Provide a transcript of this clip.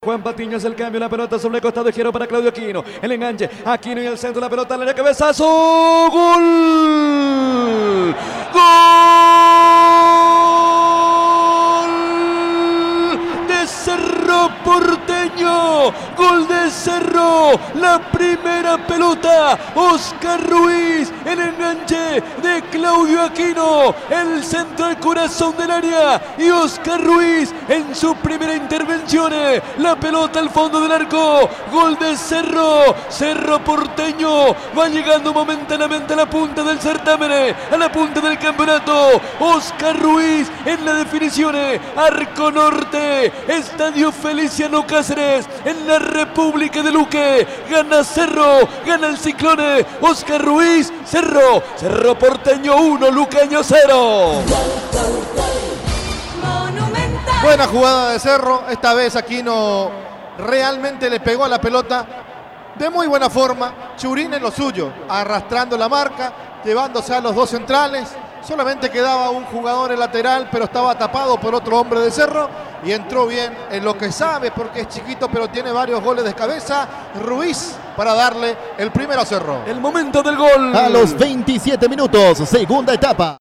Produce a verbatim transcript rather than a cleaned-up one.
Juan Patiño hace el cambio, la pelota sobre el costado de giro para Claudio Aquino. El enganche, Aquino y el centro, la pelota en la cabezazo. ¡Gol! ¡Gol! De Cerro Porteño. Gol de Cerro. La primera pelota. Oscar Ruiz. El enganche de Claudio Aquino. El centro al corazón del área. Y Oscar Ruiz en su primera intervención. La pelota al fondo del arco. Gol de Cerro. Cerro Porteño va llegando momentáneamente a la punta del certamen, a la punta del campeonato. Oscar Ruiz en la definición. Arco Norte, Estadio Feliciano Cáceres, en la República de Luque. Gana Cerro, gana el Ciclone. Oscar Ruiz, Cerro. Cerro Porteño uno, Luqueño cero. Buena jugada de Cerro, esta vez Aquino realmente le pegó a la pelota de muy buena forma. Churín en lo suyo, arrastrando la marca, llevándose a los dos centrales. Solamente quedaba un jugador en lateral, pero estaba tapado por otro hombre de Cerro y entró bien en lo que sabe, porque es chiquito, pero tiene varios goles de cabeza. Ruiz para darle el primero a Cerro. El momento del gol. A los veintisiete minutos, segunda etapa.